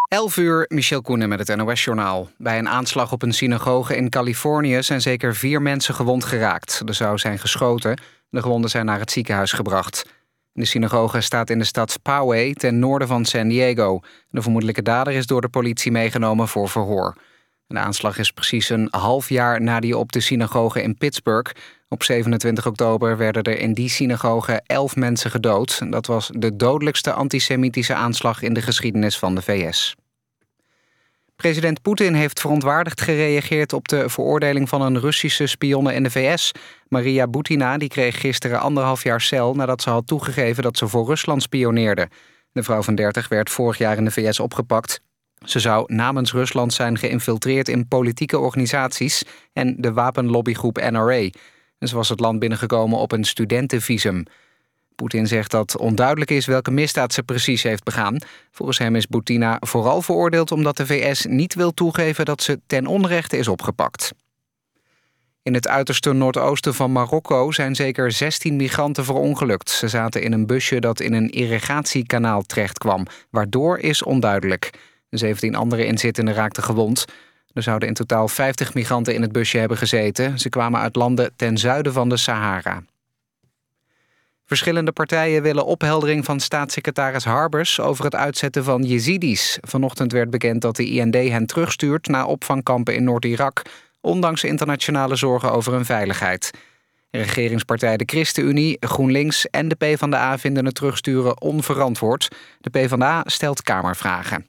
11:00, Michel Koenen met het NOS-journaal. Bij een aanslag op een synagoge in Californië zijn zeker 4 mensen gewond geraakt. Er zou zijn geschoten. De gewonden zijn naar het ziekenhuis gebracht. De synagoge staat in de stad Poway, ten noorden van San Diego. De vermoedelijke dader is door de politie meegenomen voor verhoor. De aanslag is precies een half jaar na die op de synagoge in Pittsburgh. Op 27 oktober werden er in die synagoge 11 mensen gedood. Dat was de dodelijkste antisemitische aanslag in de geschiedenis van de VS. President Poetin heeft verontwaardigd gereageerd op de veroordeling van een Russische spionne in de VS. Maria Butina die kreeg gisteren 1,5 jaar cel nadat ze had toegegeven dat ze voor Rusland spioneerde. De vrouw van 30 werd vorig jaar in de VS opgepakt. Ze zou namens Rusland zijn geïnfiltreerd in politieke organisaties en de wapenlobbygroep NRA. En ze was het land binnengekomen op een studentenvisum. Poetin zegt dat onduidelijk is welke misdaad ze precies heeft begaan. Volgens hem is Butina vooral veroordeeld omdat de VS niet wil toegeven dat ze ten onrechte is opgepakt. In het uiterste noordoosten van Marokko zijn zeker 16 migranten verongelukt. Ze zaten in een busje dat in een irrigatiekanaal terechtkwam. Waardoor is onduidelijk. De 17 andere inzittenden raakten gewond. Er zouden in totaal 50 migranten in het busje hebben gezeten. Ze kwamen uit landen ten zuiden van de Sahara. Verschillende partijen willen opheldering van staatssecretaris Harbers over het uitzetten van Jezidis. Vanochtend werd bekend dat de IND hen terugstuurt naar opvangkampen in Noord-Irak, ondanks internationale zorgen over hun veiligheid. Regeringspartij de ChristenUnie, GroenLinks en de PvdA vinden het terugsturen onverantwoord. De PvdA stelt kamervragen.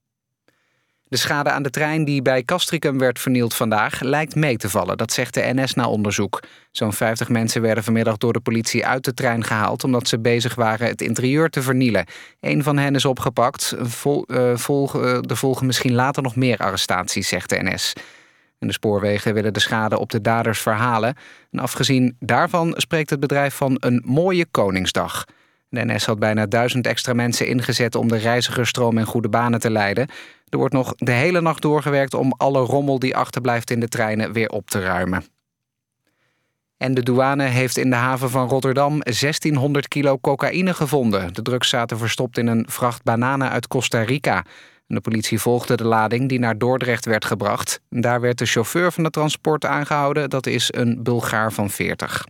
De schade aan de trein die bij Castricum werd vernield vandaag lijkt mee te vallen. Dat zegt de NS na onderzoek. Zo'n 50 mensen werden vanmiddag door de politie uit de trein gehaald omdat ze bezig waren het interieur te vernielen. Een van hen is opgepakt. Er volgen misschien later nog meer arrestaties, zegt de NS. En de spoorwegen willen de schade op de daders verhalen. En afgezien daarvan spreekt het bedrijf van een mooie Koningsdag. De NS had bijna 1000 extra mensen ingezet om de reizigersstroom in goede banen te leiden. Er wordt nog de hele nacht doorgewerkt om alle rommel die achterblijft in de treinen weer op te ruimen. En de douane heeft in de haven van Rotterdam 1600 kilo cocaïne gevonden. De drugs zaten verstopt in een vracht bananen uit Costa Rica. De politie volgde de lading die naar Dordrecht werd gebracht. Daar werd de chauffeur van het transport aangehouden. Dat is een Bulgaar van 40.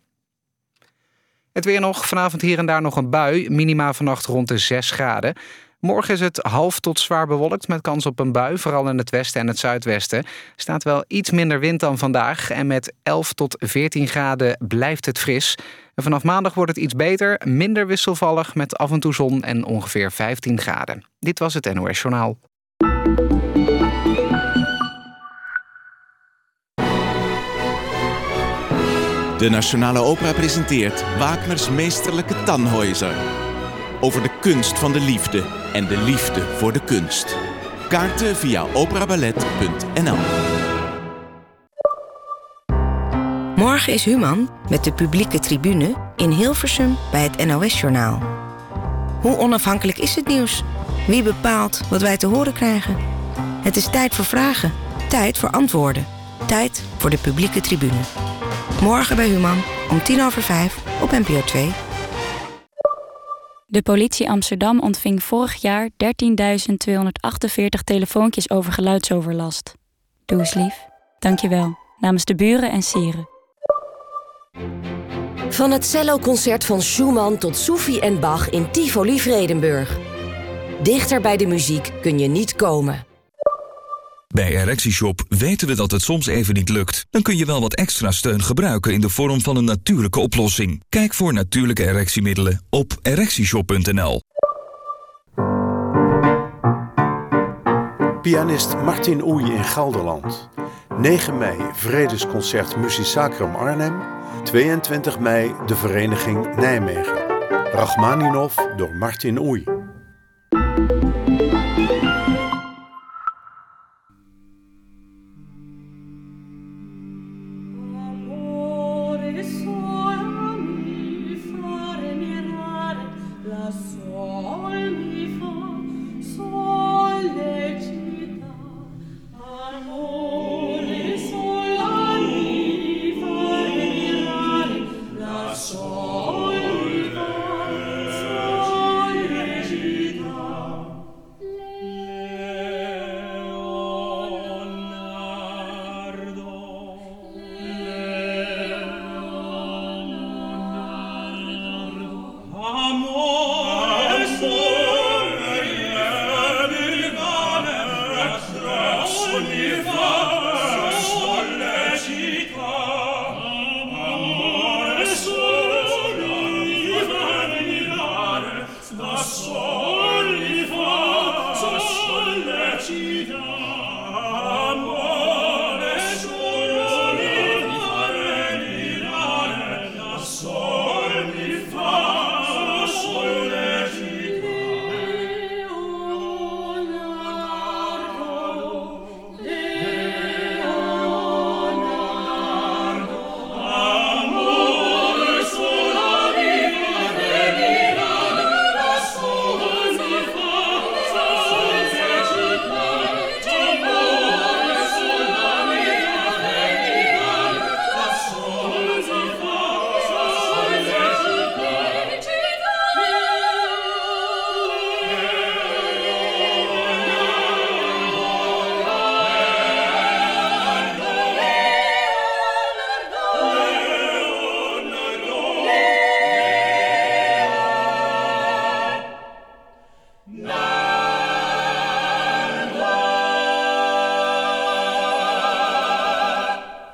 Het weer nog. Vanavond hier en daar nog een bui. Minima vannacht rond de 6 graden. Morgen is het half tot zwaar bewolkt met kans op een bui. Vooral in het westen en het zuidwesten. Staat wel iets minder wind dan vandaag. En met 11 tot 14 graden blijft het fris. En vanaf maandag wordt het iets beter. Minder wisselvallig met af en toe zon en ongeveer 15 graden. Dit was het NOS Journaal. De Nationale Opera presenteert Wagners meesterlijke Tannhäuser. Over de kunst van de liefde en de liefde voor de kunst. Kaarten via operaballet.nl. Morgen is Human met de publieke tribune in Hilversum bij het NOS-journaal. Hoe onafhankelijk is het nieuws? Wie bepaalt wat wij te horen krijgen? Het is tijd voor vragen, tijd voor antwoorden. Tijd voor de publieke tribune. Morgen bij Human om 5:10 op NPO 2. De politie Amsterdam ontving vorig jaar 13.248 telefoontjes over geluidsoverlast. Doe eens lief. Dank je wel. Namens de buren en sieren. Van het celloconcert van Schumann tot Sophie en Bach in Tivoli Vredenburg. Dichter bij de muziek kun je niet komen. Bij ErectieShop weten we dat het soms even niet lukt. Dan kun je wel wat extra steun gebruiken in de vorm van een natuurlijke oplossing. Kijk voor natuurlijke erectiemiddelen op ErectieShop.nl. Pianist Martin Oei in Gelderland. 9 mei Vredesconcert Musicacrum Arnhem. 22 mei de Vereniging Nijmegen. Rachmaninov door Martin Oei.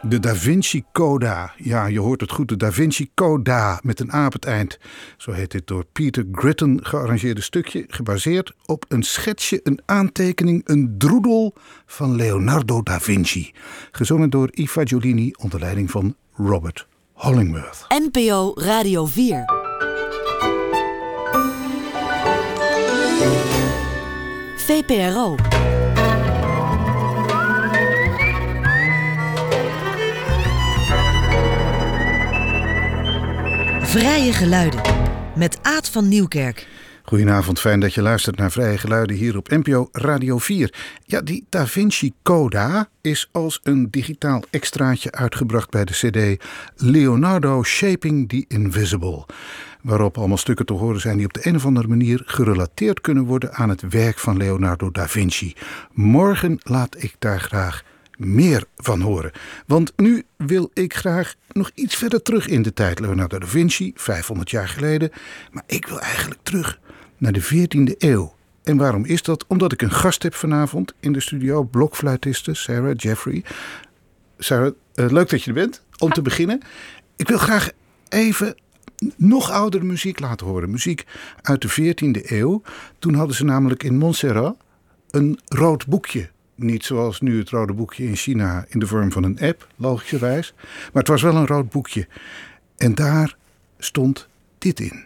De Da Vinci Coda. Ja, je hoort het goed. De Da Vinci Coda met een A op het eind. Zo heet dit door Peter Gritton gearrangeerde stukje. Gebaseerd op een schetsje, een aantekening, een droedel van Leonardo da Vinci. Gezongen door I Fagiolini onder leiding van Robert Hollingworth. NPO Radio 4. VPRO. Vrije Geluiden met Aad van Nieuwkerk. Goedenavond, fijn dat je luistert naar Vrije Geluiden hier op NPO Radio 4. Ja, die Da Vinci Coda is als een digitaal extraatje uitgebracht bij de cd Leonardo Shaping the Invisible. Waarop allemaal stukken te horen zijn die op de een of andere manier gerelateerd kunnen worden aan het werk van Leonardo da Vinci. Morgen laat ik daar graag meer van horen. Want nu wil ik graag nog iets verder terug in de tijd. Leonardo da Vinci, 500 jaar geleden. Maar ik wil eigenlijk terug naar de 14e eeuw. En waarom is dat? Omdat ik een gast heb vanavond in de studio. Blokfluitiste Sarah Jeffrey. Sarah, leuk dat je er bent. Om te beginnen. Ik wil graag even nog oudere muziek laten horen. Muziek uit de 14e eeuw. Toen hadden ze namelijk in Montserrat een rood boekje. Niet zoals nu het rode boekje in China in de vorm van een app, logischerwijs. Maar het was wel een rood boekje. En daar stond dit in.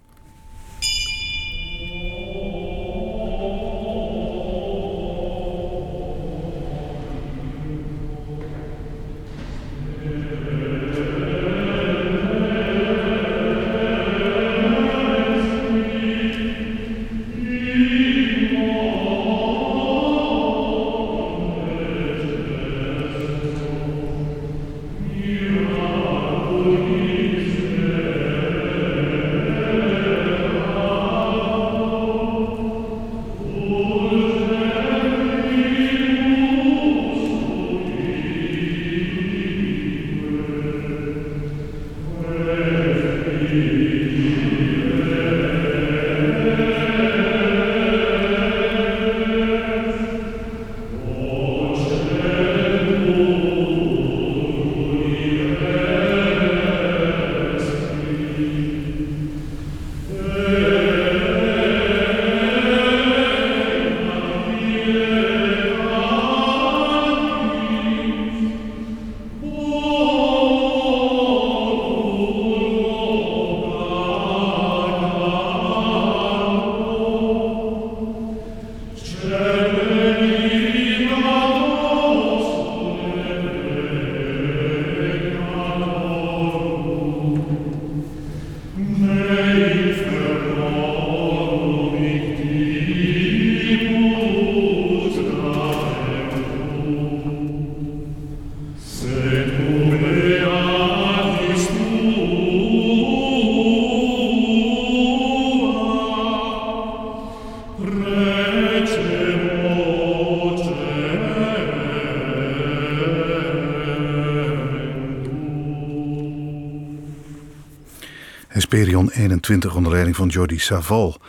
Hesperion 21 onder leiding van Jordi Savall.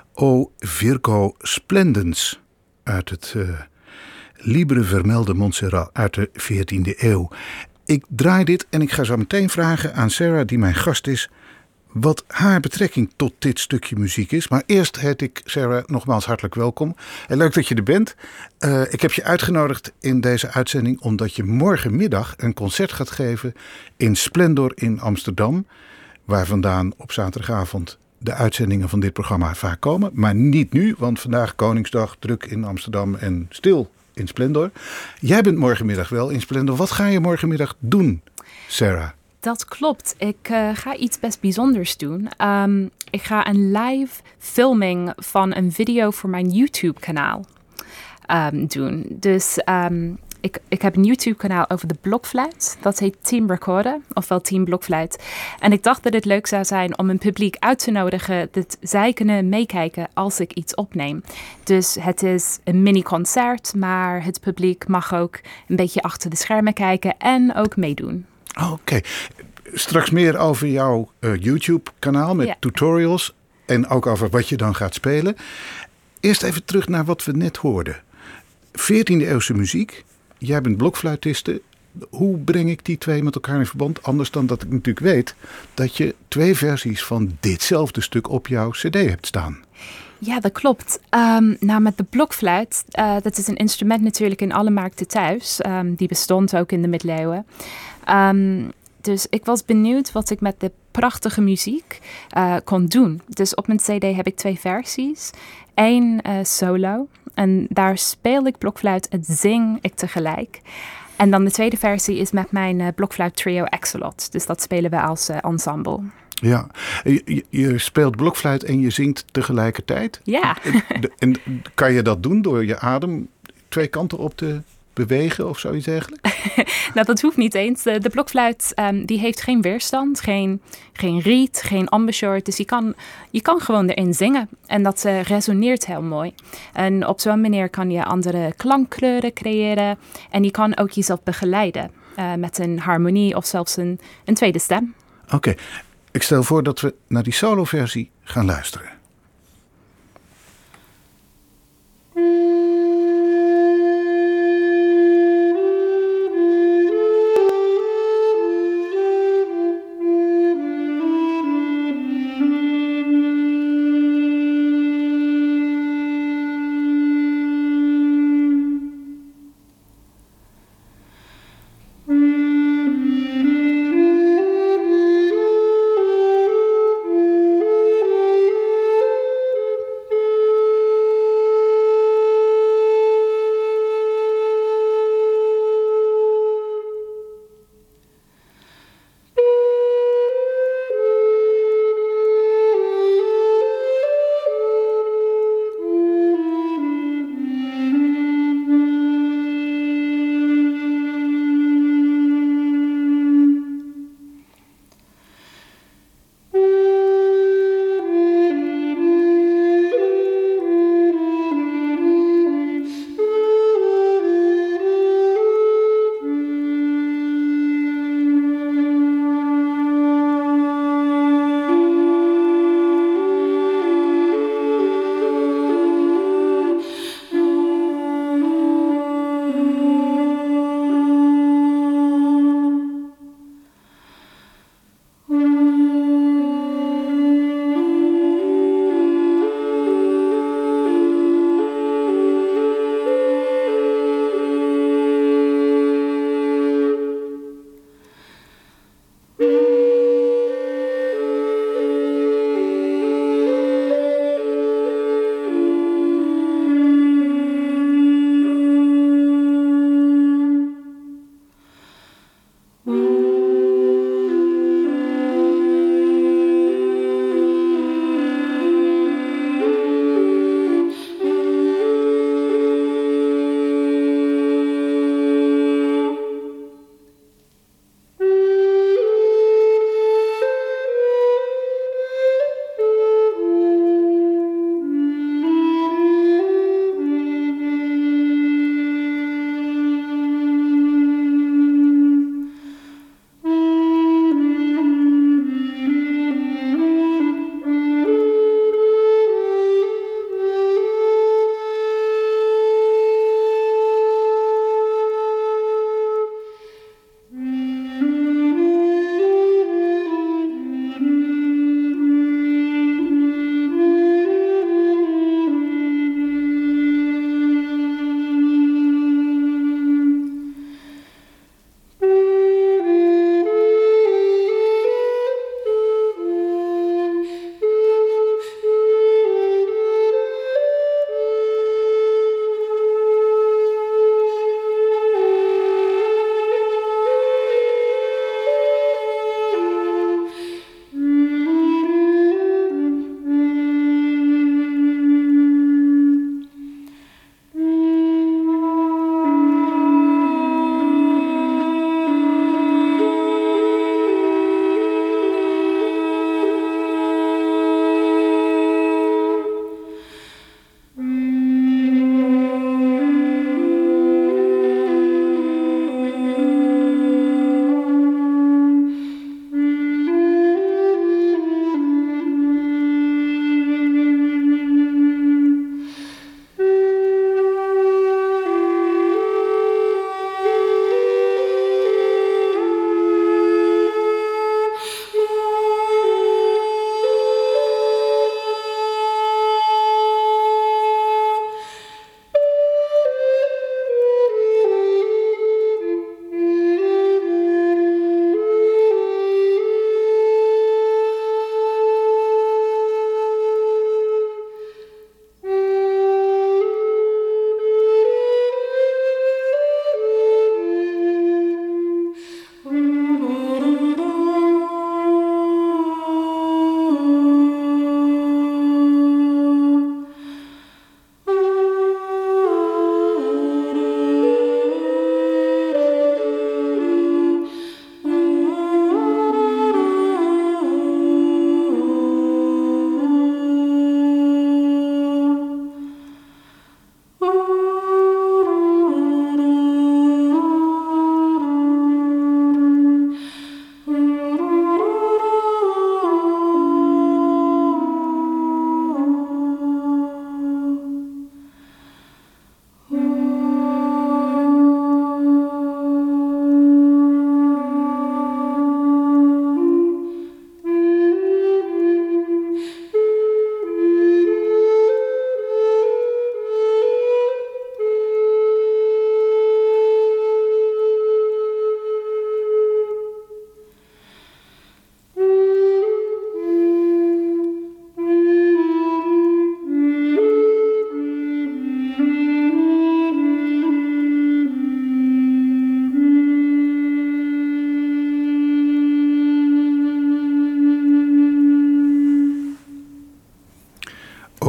O Virgo Splendens uit het Libre Vermelde Montserrat uit de 14e eeuw. Ik draai dit en ik ga zo meteen vragen aan Sarah, die mijn gast is, wat haar betrekking tot dit stukje muziek is. Maar eerst heet ik Sarah nogmaals hartelijk welkom. En leuk dat je er bent. Ik heb je uitgenodigd in deze uitzending omdat je morgenmiddag een concert gaat geven in Splendor in Amsterdam. Waar vandaan op zaterdagavond de uitzendingen van dit programma vaak komen. Maar niet nu, want vandaag Koningsdag, druk in Amsterdam en stil in Splendor. Jij bent morgenmiddag wel in Splendor. Wat ga je morgenmiddag doen, Sarah? Dat klopt. Ik ga iets best bijzonders doen. Ik ga een live filming van een video voor mijn YouTube-kanaal doen. Dus ik heb een YouTube-kanaal over de blokfluit. Dat heet Team Recorder, ofwel Team Blokfluit. En ik dacht dat het leuk zou zijn om een publiek uit te nodigen dat zij kunnen meekijken als ik iets opneem. Dus het is een mini-concert, maar het publiek mag ook een beetje achter de schermen kijken en ook meedoen. Oké. Straks meer over jouw YouTube-kanaal met tutorials en ook over wat je dan gaat spelen. Eerst even terug naar wat we net hoorden. 14e eeuwse muziek. Jij bent blokfluitiste. Hoe breng ik die twee met elkaar in verband? Anders dan dat ik natuurlijk weet dat je 2 versies van ditzelfde stuk op jouw cd hebt staan. Ja, dat klopt. Met de blokfluit, dat is een instrument natuurlijk in alle markten thuis. Die bestond ook in de middeleeuwen. Dus ik was benieuwd wat ik met de prachtige muziek kon doen. Dus op mijn cd heb ik 2 versies. 1 solo. En daar speel ik blokfluit en zing ik tegelijk. En dan de tweede versie is met mijn blokfluit trio Axolot. Dus dat spelen we als ensemble. Ja, je speelt blokfluit en je zingt tegelijkertijd? Ja. En kan je dat doen door je adem 2 kanten op te bewegen of zoiets dergelijks? Nou, dat hoeft niet eens. De blokfluit die heeft geen weerstand, geen riet, geen embouchure. Dus je kan gewoon erin zingen. En dat resoneert heel mooi. En op zo'n manier kan je andere klankkleuren creëren. En je kan ook jezelf begeleiden met een harmonie of zelfs een tweede stem. Oké. Ik stel voor dat we naar die soloversie gaan luisteren.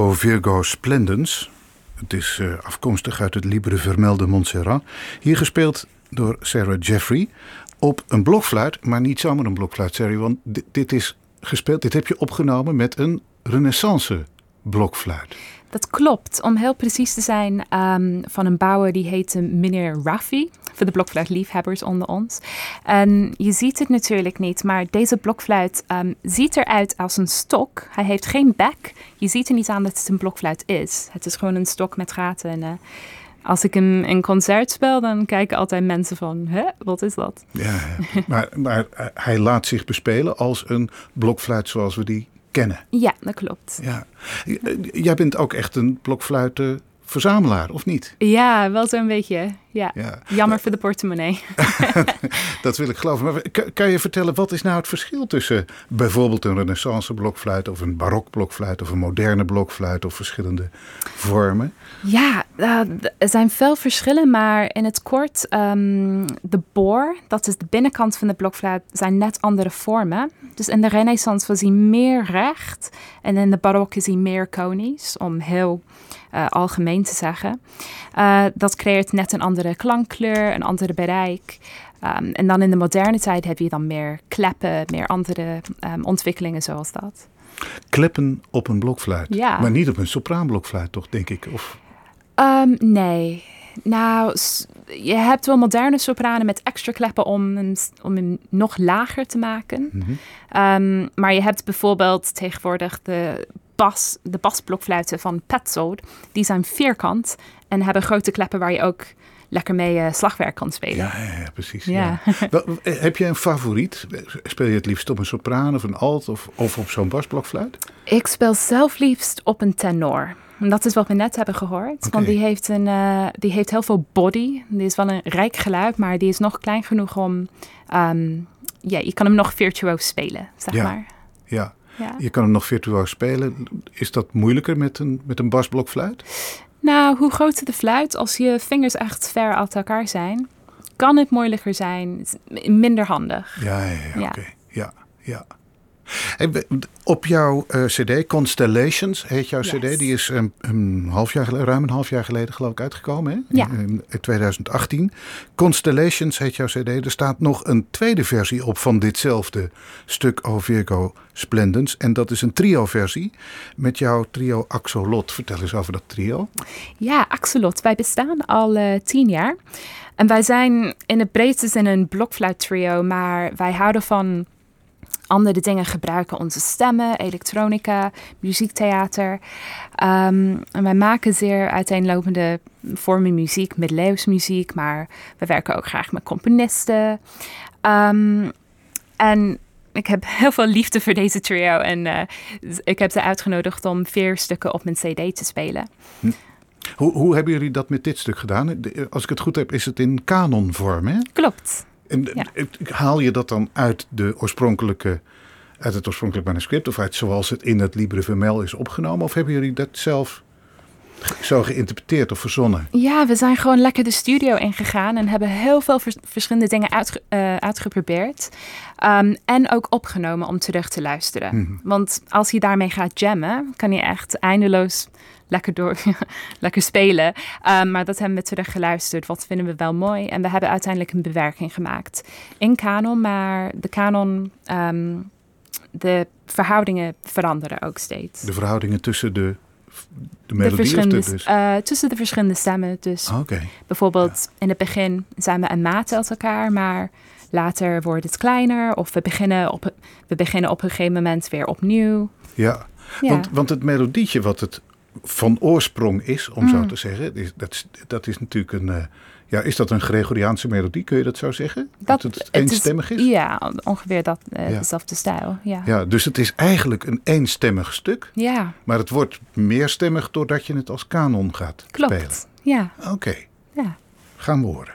O Virgo Splendens. Het is afkomstig uit het Libre Vermel de Montserrat. Hier gespeeld door Sarah Jeffrey op een blokfluit, maar niet zomaar een blokfluit, Sarah, want dit is gespeeld. Dit heb je opgenomen met een Renaissance blokfluit. Dat klopt. Om heel precies te zijn, van een bouwer die heette meneer Raffi. Voor de blokfluitliefhebbers onder ons. En je ziet het natuurlijk niet, maar deze blokfluit ziet eruit als een stok. Hij heeft geen bek. Je ziet er niet aan dat het een blokfluit is. Het is gewoon een stok met gaten. En als ik hem in concert speel, dan kijken altijd mensen van, wat is dat? Ja, maar hij laat zich bespelen als een blokfluit zoals we die kennen. Ja, dat klopt. Ja. Jij bent ook echt een blokfluitenverzamelaar, of niet? Ja, wel zo'n beetje. Ja. Jammer voor de portemonnee. Dat wil ik geloven. Maar kan je vertellen, wat is nou het verschil tussen bijvoorbeeld een Renaissance blokfluit of een barok blokfluit of een moderne blokfluit of verschillende vormen? Ja, er zijn veel verschillen, maar in het kort, de boor, dat is de binnenkant van de blokfluit, zijn net andere vormen. Dus in de Renaissance was hij meer recht en in de barok is hij meer konisch, om heel algemeen te zeggen. Dat creëert net een andere klankkleur, een andere bereik. En dan in de moderne tijd heb je dan meer kleppen, meer andere ontwikkelingen zoals dat. Kleppen op een blokfluit, ja. Maar niet op een sopraanblokfluit toch, denk ik? Of... Nee. Nou, je hebt wel moderne sopranen met extra kleppen om hem nog lager te maken. Mm-hmm. Maar je hebt bijvoorbeeld tegenwoordig de basblokfluiten van Petzold. Die zijn vierkant en hebben grote kleppen waar je ook lekker mee slagwerk kan spelen. Ja, precies. Ja. Heb je een favoriet? Speel je het liefst op een sopraan of een alt of op zo'n basblokfluit? Ik speel zelf liefst op een tenor. Dat is wat we net hebben gehoord. Okay. Want die heeft heel veel body. Die is wel een rijk geluid, maar die is nog klein genoeg om... je kan hem nog virtuoos spelen, zeg maar. Ja. Je kan hem nog virtuoos spelen. Is dat moeilijker met een basblokfluit? Nou, hoe groter de fluit, als je vingers echt ver uit elkaar zijn, kan het moeilijker zijn. Minder handig. Ja. Oké. Ja. Op jouw cd, Constellations heet jouw cd, die is ruim een half jaar geleden geloof ik uitgekomen, hè? Ja. In 2018. Constellations heet jouw cd. Er staat nog een tweede versie op van ditzelfde stuk O Virgo Splendens. En dat is een trio-versie met jouw trio Axolot. Vertel eens over dat trio. Ja, Axolot. Wij bestaan al 10 jaar. En wij zijn in het breedste zin een blokfluit trio, maar wij houden van andere dingen gebruiken, onze stemmen, elektronica, muziektheater. En wij maken zeer uiteenlopende vormen muziek, middeleeuws muziek, maar we werken ook graag met componisten. En ik heb heel veel liefde voor deze trio en ik heb ze uitgenodigd om 4 stukken op mijn cd te spelen. Hoe hebben jullie dat met dit stuk gedaan? Als ik het goed heb, is het in kanonvorm, hè? Klopt. En haal je dat dan uit het oorspronkelijke manuscript of uit zoals het in het Libre Vermel is opgenomen? Of hebben jullie dat zelf zo geïnterpreteerd of verzonnen? Ja, we zijn gewoon lekker de studio ingegaan en hebben heel veel verschillende dingen uitgeprobeerd. En ook opgenomen om terug te luisteren. Mm-hmm. Want als je daarmee gaat jammen, kan je echt eindeloos lekker spelen. Maar dat hebben we terug geluisterd. Wat vinden we wel mooi. En we hebben uiteindelijk een bewerking gemaakt in kanon. Maar de kanon, de verhoudingen veranderen ook steeds. De verhoudingen tussen de melodie? Tussen de verschillende stemmen. Dus bijvoorbeeld in het begin zijn we een maat uit elkaar. Maar later wordt het kleiner. Of we beginnen op een gegeven moment weer opnieuw. Ja. Want het melodietje wat het van oorsprong is, om zo te zeggen. Dat is natuurlijk een... is dat een Gregoriaanse melodie? Kun je dat zo zeggen? Dat het eenstemmig is? Ja, ongeveer dezelfde stijl. Ja, dus het is eigenlijk een eenstemmig stuk. Ja. Maar het wordt meerstemmig doordat je het als kanon gaat spelen. Klopt, ja. Oké. Ja. Gaan we horen.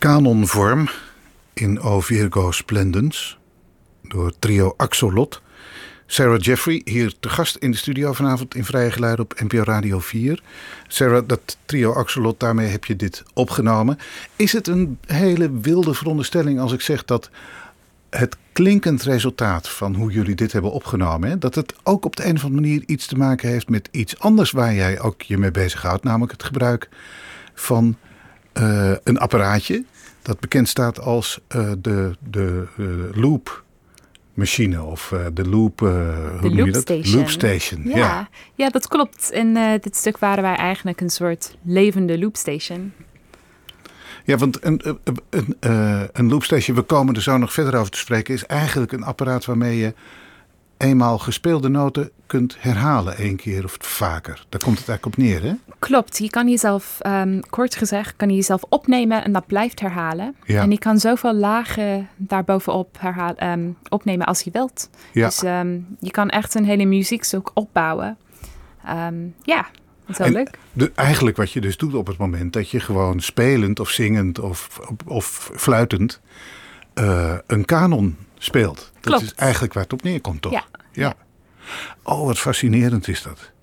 kanonvorm in O Virgo Splendens door trio Axolot. Sarah Jeffrey hier te gast in de studio vanavond in Vrije Geluiden op NPO Radio 4. Sarah, dat trio Axolot, daarmee heb je dit opgenomen. Is het een hele wilde veronderstelling als ik zeg dat het klinkend resultaat van hoe jullie dit hebben opgenomen, hè, dat het ook op de een of andere manier iets te maken heeft met iets anders waar jij ook je mee bezighoudt, namelijk het gebruik van een apparaatje dat bekend staat als de loopmachine of de loop, hoe noem je dat? Loopstation. Ja, dat klopt. In dit stuk waren wij eigenlijk een soort levende loopstation. Ja, want een loopstation, we komen er zo nog verder over te spreken, is eigenlijk een apparaat waarmee je eenmaal gespeelde noten kunt herhalen 1 keer of vaker. Daar komt het eigenlijk op neer, hè? Klopt. Je kan jezelf, kort gezegd, jezelf opnemen en dat blijft herhalen. Ja. En je kan zoveel lagen daarbovenop opnemen als je wilt. Ja. Dus je kan echt een hele muziekstuk opbouwen. Dat is heel leuk. Eigenlijk wat je dus doet op het moment dat je gewoon spelend of zingend of fluitend een kanon speelt. Klopt. Dat is eigenlijk waar het op neerkomt, toch? Ja. Oh, wat fascinerend is dat.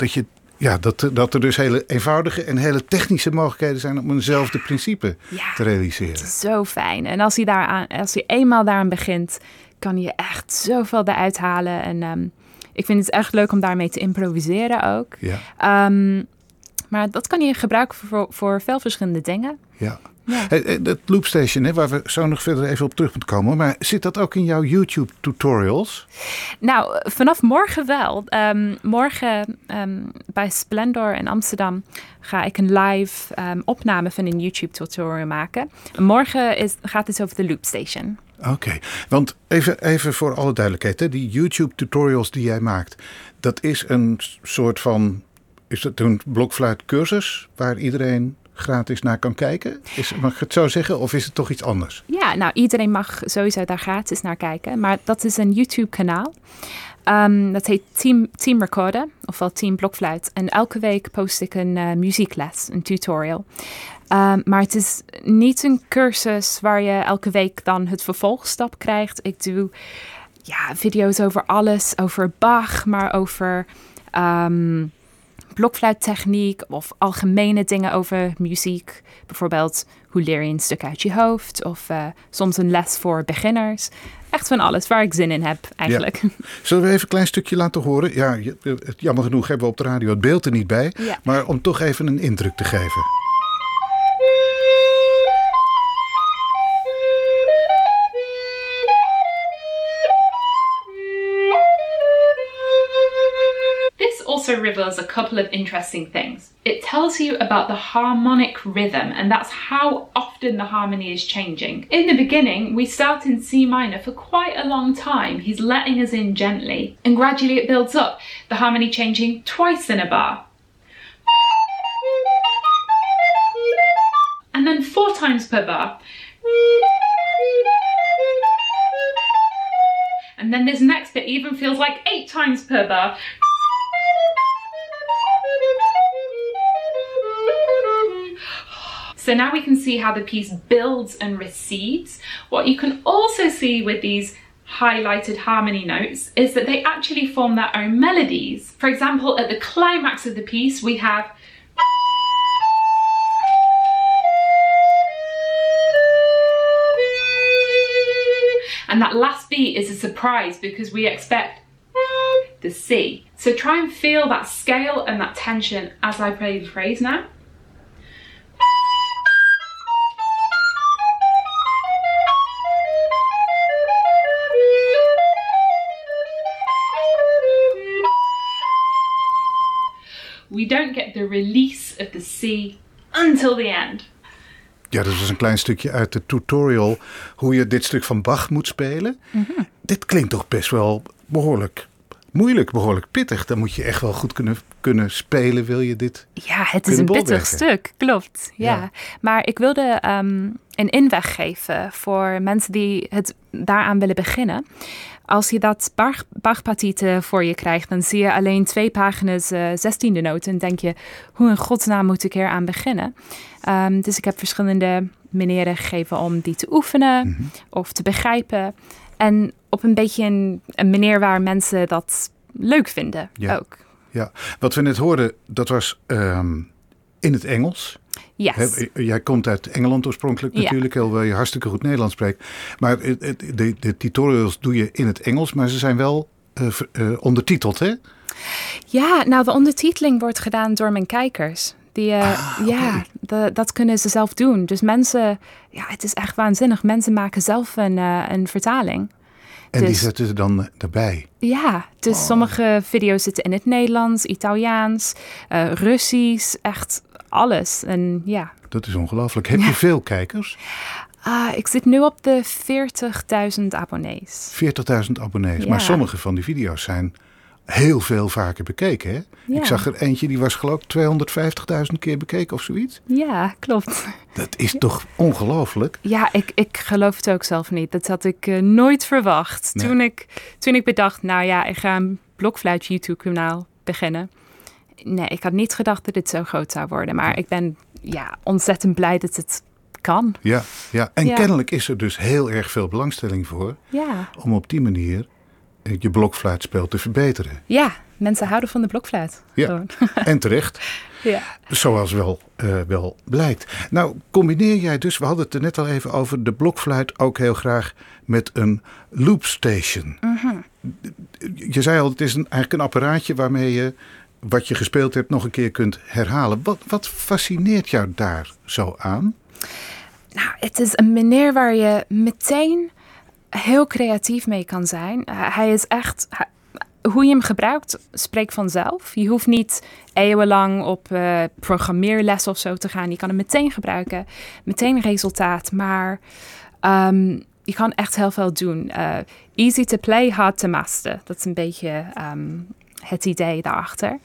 Dat er dus hele eenvoudige en hele technische mogelijkheden zijn om eenzelfde principe te realiseren. Het is zo fijn. En als je eenmaal daaraan begint, kan je echt zoveel eruit halen. En ik vind het echt leuk om daarmee te improviseren ook. Ja. Maar dat kan je gebruiken voor veel verschillende dingen. Ja. Dat loopstation, hè, waar we zo nog verder even op terug moeten komen. Maar zit dat ook in jouw YouTube tutorials? Nou, vanaf morgen wel. Morgen bij Splendor in Amsterdam ga ik een live opname van een YouTube tutorial maken. En morgen gaat het over de loopstation. Oké, want even voor alle duidelijkheid. Hè, die YouTube tutorials die jij maakt, dat is een soort van, is dat een blokfluitcursus waar iedereen gratis naar kan kijken? Mag ik het zo zeggen? Of is het toch iets anders? Ja, nou, iedereen mag sowieso daar gratis naar kijken. Maar dat is een YouTube-kanaal. Dat heet Team Recorder, ofwel Team Blokfluit. En elke week post ik een muziekles, een tutorial. Maar het is niet een cursus waar je elke week dan het vervolgstap krijgt. Ik doe video's over alles, over Bach, maar over blokfluittechniek of algemene dingen over muziek. Bijvoorbeeld, hoe leer je een stuk uit je hoofd? Of soms een les voor beginners. Echt van alles waar ik zin in heb, eigenlijk. Ja. Zullen we even een klein stukje laten horen? Ja, jammer genoeg hebben we op de radio het beeld er niet bij. Ja. Maar om toch even een indruk te geven. Also reveals a couple of interesting things. It tells you about the harmonic rhythm, and that's how often the harmony is changing. In the beginning, we start in C minor for quite a long time. He's letting us in gently, and gradually it builds up, the harmony changing twice in a bar. And then 4 times per bar. And then this next bit even feels like 8 times per bar. So now we can see how the piece builds and recedes. What you can also see with these highlighted harmony notes is that they actually form their own melodies. For example, at the climax of the piece, we have and that last beat is a surprise because we expect the C. So try and feel that scale and that tension as I play the phrase now. We don't get the release of the C until the end. Ja, dat was een klein stukje uit de tutorial hoe je dit stuk van Bach moet spelen. Mm-hmm. Dit klinkt toch best wel behoorlijk moeilijk, behoorlijk pittig. Dan moet je echt wel goed kunnen spelen, wil je dit. Ja, het is een pittig stuk, klopt. Ja. Maar ik wilde een inweg geven voor mensen die het daaraan willen beginnen. Als je dat Bach-partieten voor je krijgt, dan zie je alleen 2 pagina's 16e noten. En denk je, hoe in godsnaam moet ik hier aan beginnen? Dus ik heb verschillende manieren gegeven om die te oefenen of te begrijpen. En op een beetje een manier waar mensen dat leuk vinden ook. Ja, wat we net hoorden, dat was in het Engels. Yes. Jij komt uit Engeland oorspronkelijk natuurlijk, hoewel je hartstikke goed Nederlands spreekt. Maar de tutorials doe je in het Engels, maar ze zijn wel ondertiteld, hè? Ja, nou de ondertiteling wordt gedaan door mijn kijkers. Dat kunnen ze zelf doen. Dus mensen, het is echt waanzinnig. Mensen maken zelf een vertaling. En die zetten ze dan erbij? Ja, dus sommige video's zitten in het Nederlands, Italiaans, Russisch, echt alles. En ja. Dat is ongelooflijk. Heb je veel kijkers? Ik zit nu op de 40.000 abonnees. 40.000 abonnees. Ja. Maar sommige van die video's zijn heel veel vaker bekeken, hè? Ja. Ik zag er eentje, die was geloof ik 250.000 keer bekeken of zoiets. Ja, klopt. Dat is toch ongelooflijk? Ja, ik geloof het ook zelf niet. Dat had ik nooit verwacht. Nee. Toen ik bedacht, ik ga een blokfluit YouTube-kanaal beginnen. Nee, ik had niet gedacht dat dit zo groot zou worden. Maar ik ben ontzettend blij dat het kan. Ja. En kennelijk is er dus heel erg veel belangstelling voor. Ja. Om op die manier je blokfluitspel te verbeteren. Ja, mensen houden van de blokfluit. Ja, en terecht. Ja. Zoals wel blijkt. Nou, combineer jij dus, we hadden het er net al even over, de blokfluit ook heel graag met een loopstation. Mm-hmm. Je zei al, het is eigenlijk een apparaatje waarmee je wat je gespeeld hebt nog een keer kunt herhalen. Wat fascineert jou daar zo aan? Nou, het is een manier waar je meteen heel creatief mee kan zijn. Hij is echt, hoe je hem gebruikt, spreekt vanzelf. Je hoeft niet eeuwenlang op programmeerles of zo te gaan. Je kan hem meteen gebruiken, meteen resultaat. Maar je kan echt heel veel doen. Easy to play, hard to master. Dat is een beetje het idee daarachter.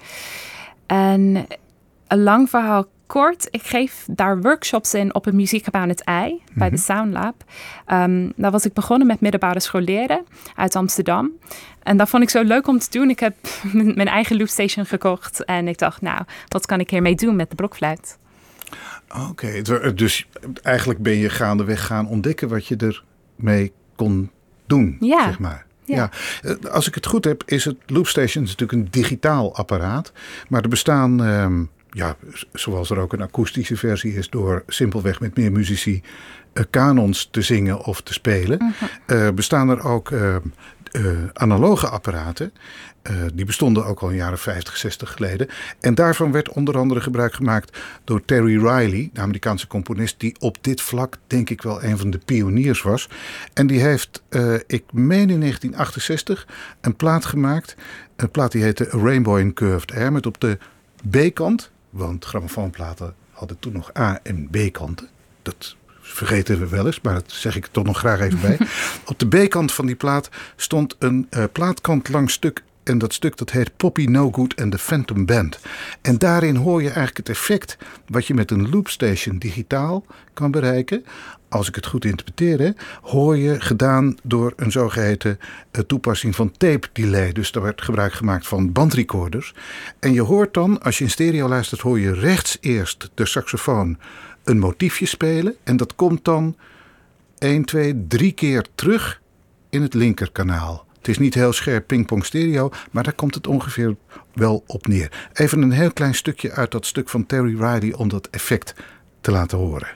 En een lang verhaal kort, ik geef daar workshops in op het muziekgebouw Het Ei, bij de Soundlab. Daar was ik begonnen met middelbare scholieren uit Amsterdam. En dat vond ik zo leuk om te doen. Ik heb mijn eigen loopstation gekocht. En ik dacht, wat kan ik hiermee doen met de blokfluit? Oké, dus eigenlijk ben je gaandeweg gaan ontdekken wat je ermee kon doen, zeg maar. Ja. Als ik het goed heb, is het loopstation natuurlijk een digitaal apparaat. Maar er bestaan, zoals er ook een akoestische versie is, door simpelweg met meer muzici kanons te zingen of te spelen. Bestaan er ook analoge apparaten. Die bestonden ook al in jaren 50, 60 geleden. En daarvan werd onder andere gebruik gemaakt door Terry Riley, de Amerikaanse componist, die op dit vlak denk ik wel een van de pioniers was. En die heeft, ik meen in 1968, een plaat gemaakt. Een plaat die heette Rainbow in Curved Air, met op de B-kant, want grammofoonplaten hadden toen nog A- en B-kanten. Dat vergeten we wel eens, maar dat zeg ik toch nog graag even bij. Op de B-kant van die plaat stond een plaatkant lang stuk. En dat stuk dat heet Poppy No Good and the Phantom Band. En daarin hoor je eigenlijk het effect wat je met een loopstation digitaal kan bereiken. Als ik het goed interpreteer, hoor je gedaan door een zogeheten toepassing van tape delay. Dus daar werd gebruik gemaakt van bandrecorders. En je hoort dan, als je in stereo luistert, hoor je rechts eerst de saxofoon een motiefje spelen. En dat komt dan 1, 2, 3 keer terug in het linkerkanaal. Het is niet heel scherp pingpong stereo, maar daar komt het ongeveer wel op neer. Even een heel klein stukje uit dat stuk van Terry Riley om dat effect te laten horen.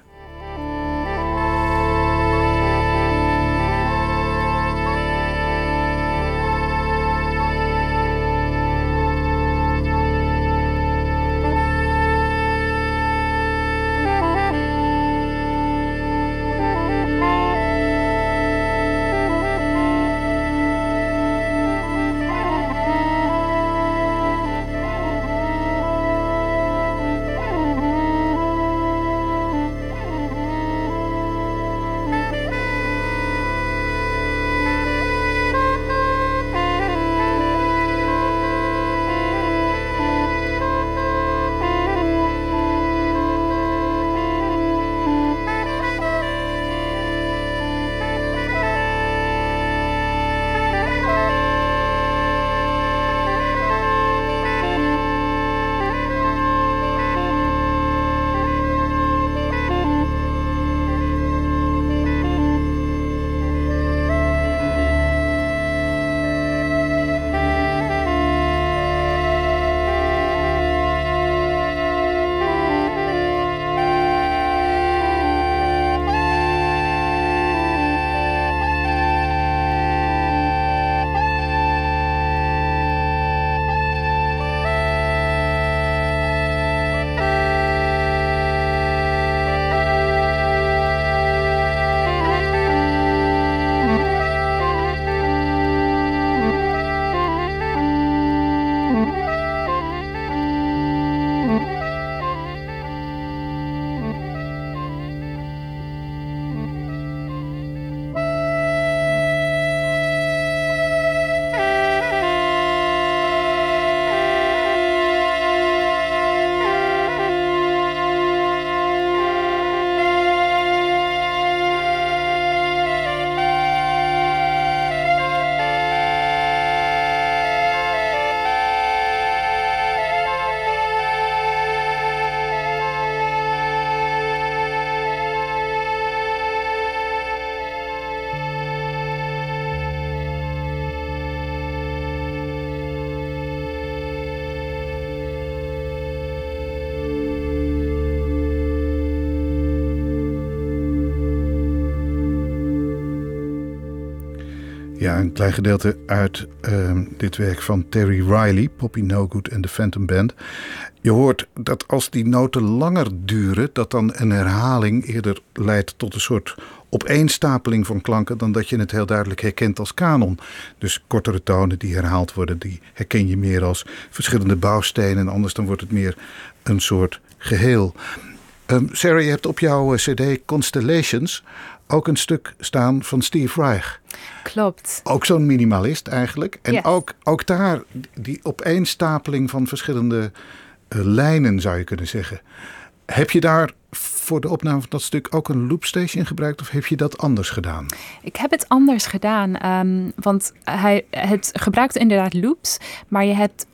Ja, een klein gedeelte uit dit werk van Terry Riley, Poppy No Good en de Phantom Band. Je hoort dat als die noten langer duren, dat dan een herhaling eerder leidt tot een soort opeenstapeling van klanken dan dat je het heel duidelijk herkent als kanon. Dus kortere tonen die herhaald worden, die herken je meer als verschillende bouwstenen. Anders dan wordt het meer een soort geheel. Sarah, je hebt op jouw cd Constellations ook een stuk staan van Steve Reich. Klopt. Ook zo'n minimalist eigenlijk. En Yes. ook daar die opeenstapeling van verschillende lijnen, zou je kunnen zeggen. Heb je daar voor de opname van dat stuk ook een loopstation gebruikt of heb je dat anders gedaan? Ik heb het anders gedaan, want het gebruikt inderdaad loops, maar je hebt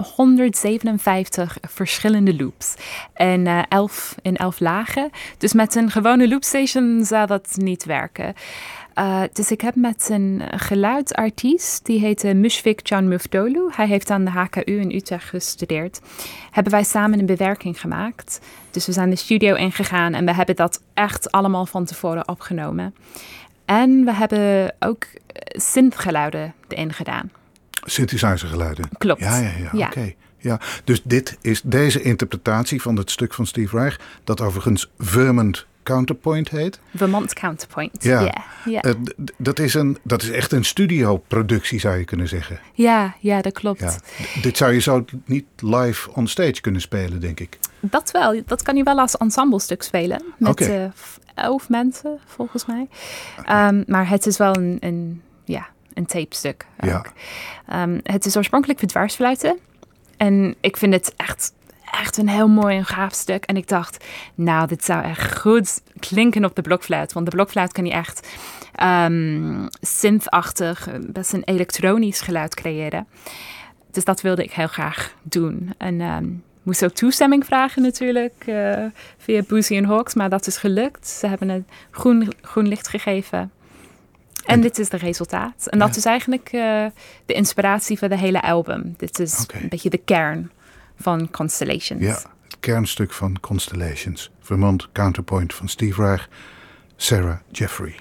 157 verschillende loops en 11 lagen. Dus met een gewone loopstation zou dat niet werken. Dus ik heb met een geluidsartiest, die heette Mushfik Can Muftolu. Hij heeft aan de HKU in Utrecht gestudeerd. Hebben wij samen een bewerking gemaakt. Dus we zijn de studio ingegaan en we hebben dat echt allemaal van tevoren opgenomen. En we hebben ook synthgeluiden erin gedaan. Synthesizergeluiden? Klopt. Ja. Oké. Ja, dus deze interpretatie van het stuk van Steve Reich, dat overigens Vermont Counterpoint heet. Vermont Counterpoint, ja. Yeah. Dat is echt een studioproductie, zou je kunnen zeggen. Ja, dat klopt. Ja. Dit zou je zo niet live on stage kunnen spelen, denk ik. Dat wel. Dat kan je wel als ensemblestuk spelen. Met 11 mensen, volgens mij. Maar het is wel een tapestuk. Ja. Het is oorspronkelijk voor dwarsfluiten. En ik vind het echt een heel mooi en gaaf stuk. En ik dacht, nou, dit zou echt goed klinken op de blokfluit. Want de blokfluit kan je echt synth-achtig, best een elektronisch geluid creëren. Dus dat wilde ik heel graag doen. En moest ook toestemming vragen natuurlijk via Boosey & Hawkes. Maar dat is gelukt. Ze hebben een groen licht gegeven. En dit is het resultaat. En dat is eigenlijk de inspiratie voor de hele album. Dit is een beetje de kern van Constellations. Ja, het kernstuk van Constellations. Vermont Counterpoint van Steve Reich, Sarah Jeffrey.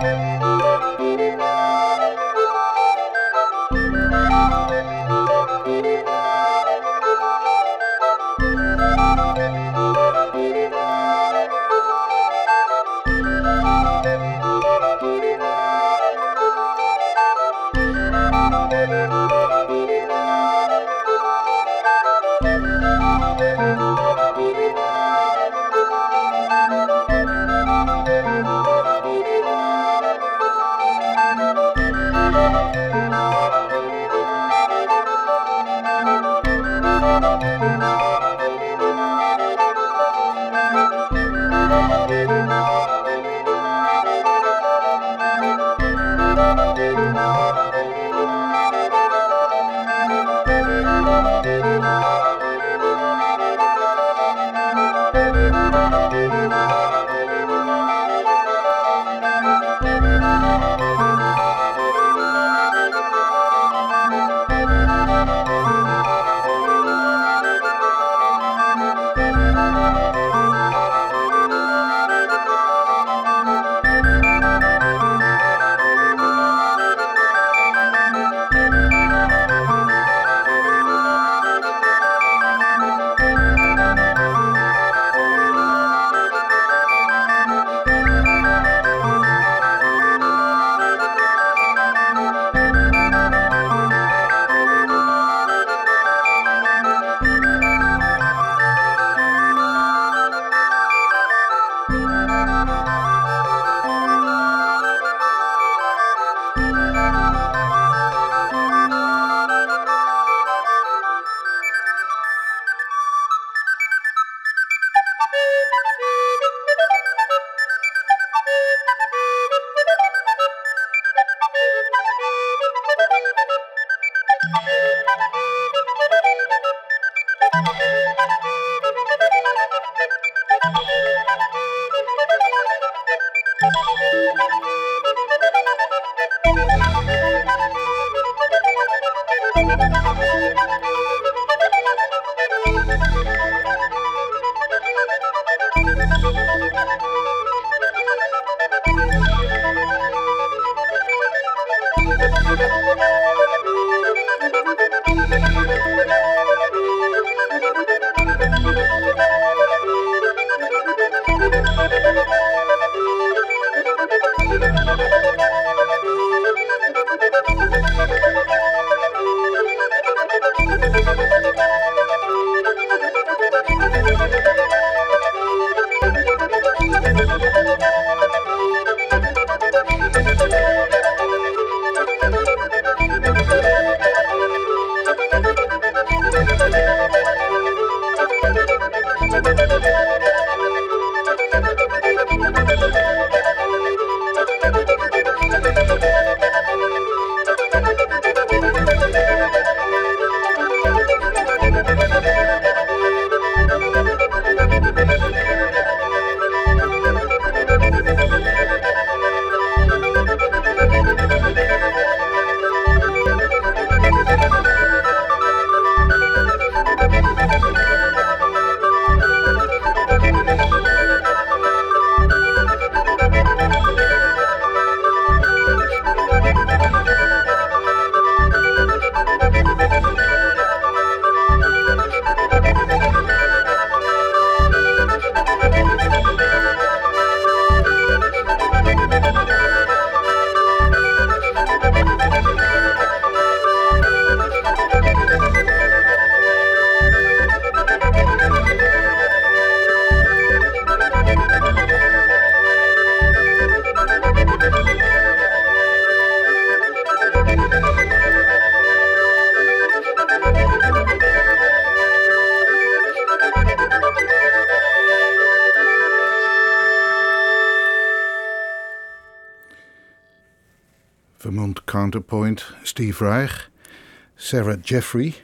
Vermont Counterpoint, Steve Reich, Sarah Jeffrey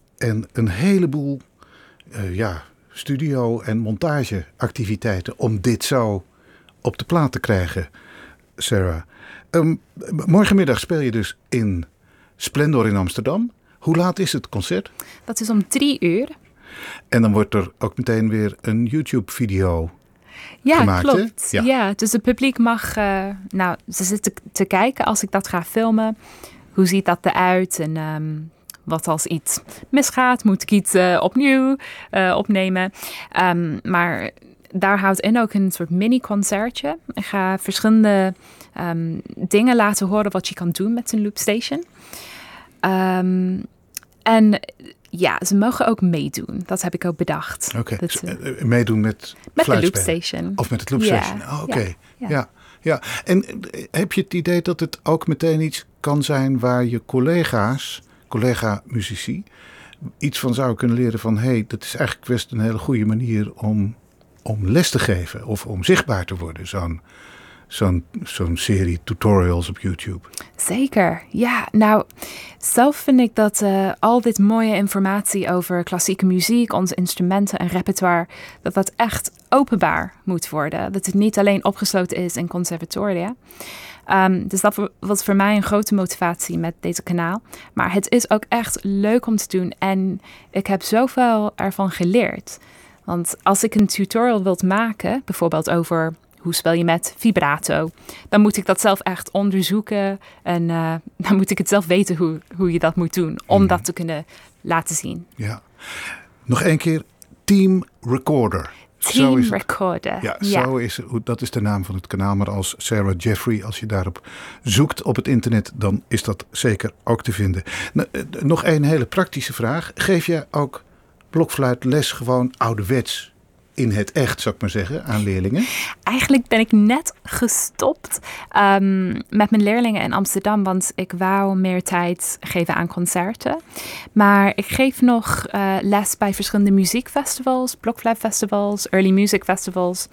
en een heleboel studio- en montageactiviteiten om dit zo op de plaat te krijgen, Sarah. Morgenmiddag speel je dus in Splendor in Amsterdam. Hoe laat is het concert? Dat is om 3 uur. En dan wordt er ook meteen weer een YouTube-video gemaakt, klopt. hè? Ja, dus het publiek mag... ze zitten te kijken als ik dat ga filmen. Hoe ziet dat eruit? En wat als iets misgaat? Moet ik iets opnieuw opnemen? Maar daar houdt in ook een soort mini-concertje. Ik ga verschillende dingen laten horen wat je kan doen met een loopstation. En ja, ze mogen ook meedoen. Dat heb ik ook bedacht. Oké, meedoen met de loopstation. Of met het loopstation. Ja. Oké. Ja. En heb je het idee dat het ook meteen iets kan zijn waar je collega-muzici, iets van zouden kunnen leren van, dat is eigenlijk best een hele goede manier om les te geven of om zichtbaar te worden, zo'n serie tutorials op YouTube? Zeker, ja. Nou, zelf vind ik dat al dit mooie informatie over klassieke muziek, onze instrumenten en repertoire, dat echt openbaar moet worden. Dat het niet alleen opgesloten is in conservatoria. Dus dat was voor mij een grote motivatie met deze kanaal. Maar het is ook echt leuk om te doen en ik heb zoveel ervan geleerd. Want als ik een tutorial wil maken, bijvoorbeeld over hoe speel je met vibrato, dan moet ik dat zelf echt onderzoeken en dan moet ik het zelf weten hoe je dat moet doen om dat te kunnen laten zien. Ja. Nog één keer, Team Recorder. Team Recorder. Ja, dat is de naam van het kanaal. Maar als Sarah Jeffrey, als je daarop zoekt op het internet, dan is dat zeker ook te vinden. Nog één hele praktische vraag. Geef je ook blokfluitles gewoon ouderwets in het echt, zou ik maar zeggen, aan leerlingen? Eigenlijk ben ik net gestopt met mijn leerlingen in Amsterdam, want ik wou meer tijd geven aan concerten. Maar ik geef nog les bij verschillende muziekfestivals, blokfluitfestivals, early music festivals.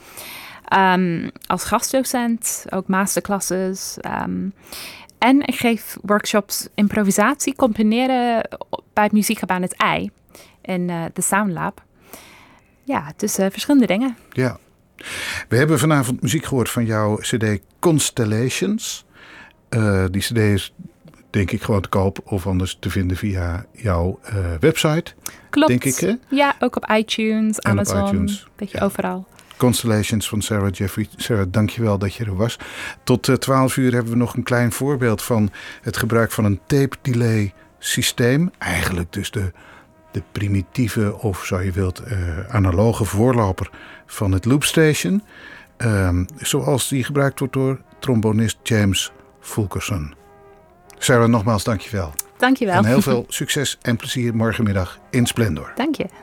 Als gastdocent, ook masterclasses. En ik geef workshops improvisatie, componeren bij het muziekgebouw Het Ei in de Sound Lab. Ja, dus verschillende dingen. Ja. We hebben vanavond muziek gehoord van jouw cd Constellations. Die cd is denk ik gewoon te koop of anders te vinden via jouw website. Klopt. Denk ik, hè? Ja, ook op iTunes, Amazon, op iTunes. Een beetje overal. Constellations van Sarah Jeffrey. Sarah, dankjewel dat je er was. Tot 12 uur hebben we nog een klein voorbeeld van het gebruik van een tape delay systeem. Eigenlijk dus de primitieve of zo je wilt analoge voorloper van het loopstation. Zoals die gebruikt wordt door trombonist James Fulkerson. Sarah, nogmaals dankjewel. Dankjewel. En heel veel succes en plezier morgenmiddag in Splendor. Dank je.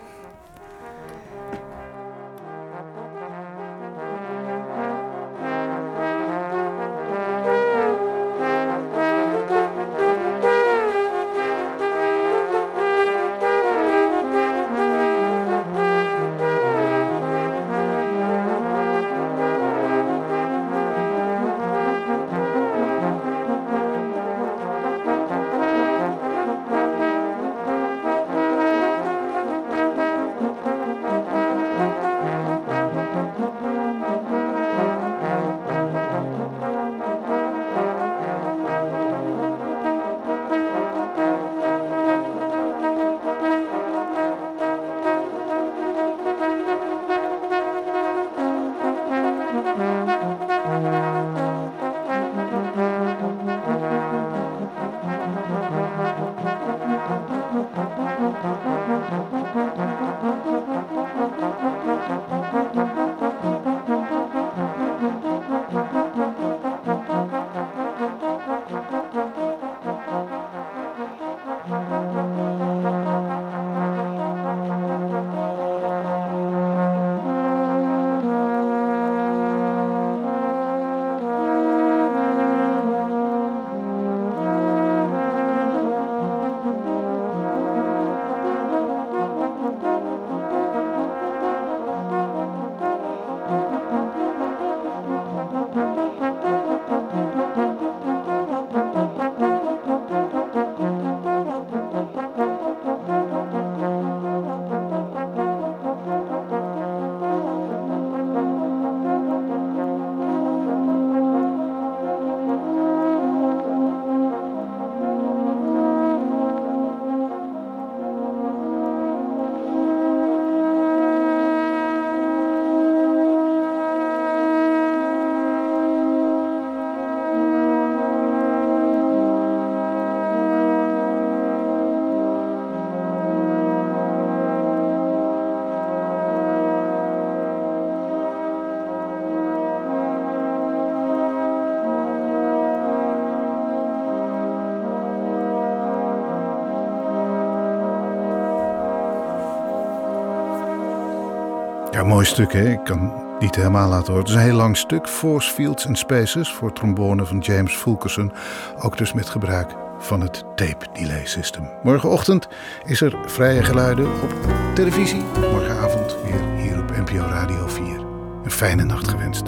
Ja, mooi stuk, hè? Ik kan het niet helemaal laten horen. Het is een heel lang stuk. Force Fields and Spaces voor trombone van James Fulkerson. Ook dus met gebruik van het tape delay system. Morgenochtend is er Vrije Geluiden op televisie. Morgenavond weer hier op NPO Radio 4. Een fijne nacht gewenst.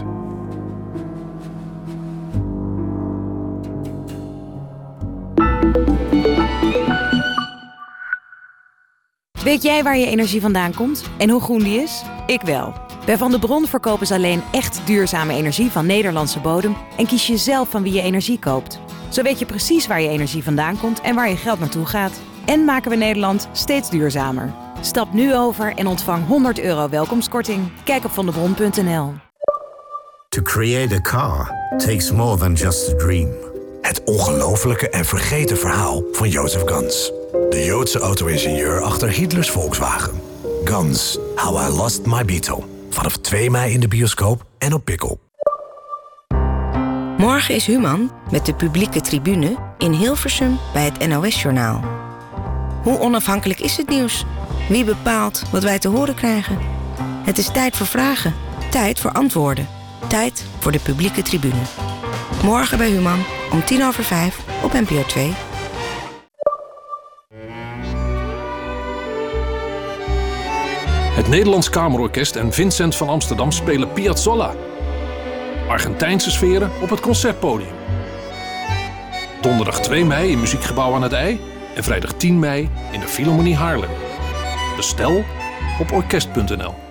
Weet jij waar je energie vandaan komt en hoe groen die is? Ik wel. Bij Van de Bron verkopen ze alleen echt duurzame energie van Nederlandse bodem en kies je zelf van wie je energie koopt. Zo weet je precies waar je energie vandaan komt en waar je geld naartoe gaat. En maken we Nederland steeds duurzamer. Stap nu over en ontvang €100 welkomstkorting. Kijk op vandebron.nl. To create a car takes more than just a dream. Het ongelofelijke en vergeten verhaal van Joseph Gans. De Joodse auto-ingenieur achter Hitlers Volkswagen. Gans, How I Lost My Beetle. Vanaf 2 mei in de bioscoop en op Pikkel. Morgen is Human met de publieke tribune in Hilversum bij het NOS-journaal. Hoe onafhankelijk is het nieuws? Wie bepaalt wat wij te horen krijgen? Het is tijd voor vragen, tijd voor antwoorden. Tijd voor de publieke tribune. Morgen bij Human om 5:10 op NPO 2. Het Nederlands Kamerorkest en Vincent van Amsterdam spelen Piazzolla. Argentijnse sferen op het Concertpodium. Donderdag 2 mei in Muziekgebouw aan het IJ en vrijdag 10 mei in de Philharmonie Haarlem. Bestel op orkest.nl.